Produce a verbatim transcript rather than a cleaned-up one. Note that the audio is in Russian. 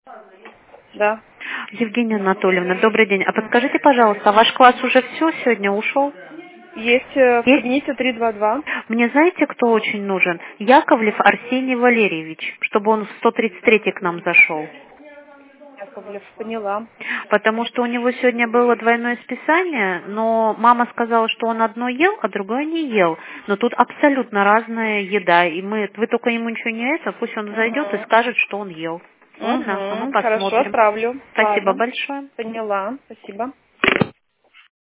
Да. Евгения Анатольевна, добрый день. А подскажите, пожалуйста, ваш класс уже все сегодня ушел? Есть э, в Есть? кабинете три два два. Мне знаете, кто очень нужен? Яковлев Арсений Валерьевич, чтобы он в сто тридцать три к нам зашел. Яковлев, поняла. Потому что у него сегодня было двойное списание, но мама сказала, что он одно ел, а другое не ел. Но тут абсолютно разная еда, и мы, вы только ему ничего не это, пусть он зайдет и Угу. скажет, что он ел. Ладно, а мы Угу. Хорошо, посмотрим. отправлю. Спасибо Ладно. большое. Поняла. Спасибо.